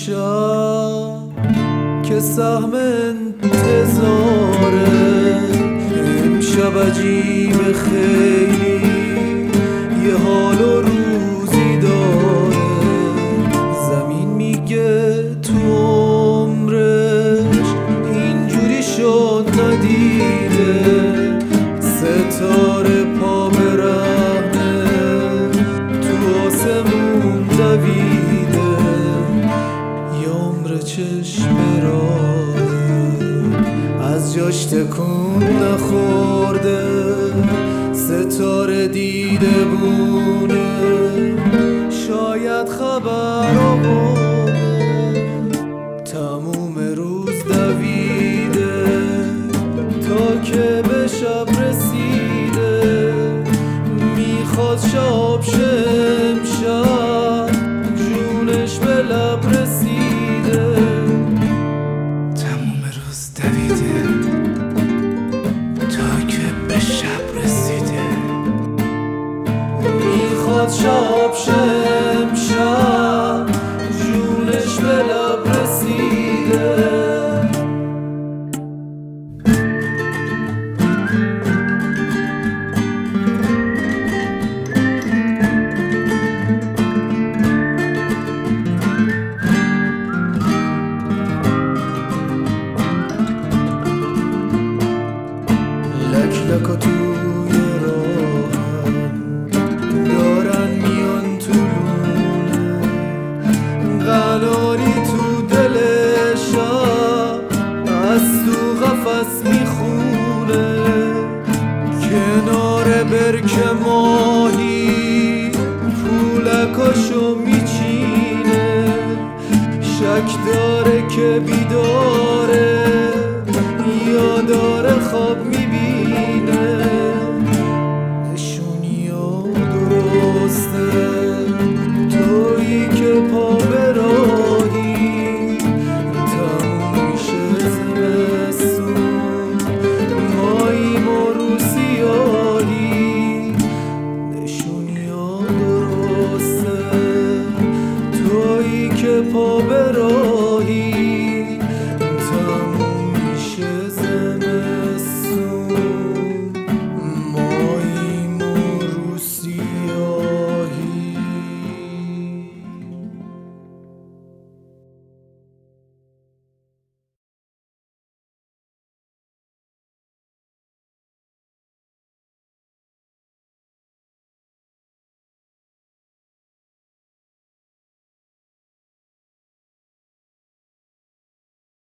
امشب که سهم انتظاره، امشب عجیب خیلی یه حال و روزی داره. زمین میگه تو عمرش اینجوری شد ندیده، ستاره پا به رهنه تو آسمون دویده، یه عمر چشم راهه از جاش تکون نخورده، ستاره دیده بونه شاید خبر آورده، تموم روز دویده تا که به شب رسیده، میخواد شاب شه امشب جونش به لب رسیده، تموم روز دویده تا که به شب رسیده، میخواد شاب شه امشب جونش به لب رسیده. لک و توی راهم دارن میان تو لونه، قناری تو دل شب از تو قفس میخونه، کنار برک ماهی پولکاشو میچینه، شک داره که بیداره یا داره خواب میبینه، نشونی ها درسته تویی که پا به راهی، تموم میشه زمستون ماییم و رو سیاهی، نشونی ها درسته تویی که پا به راهی.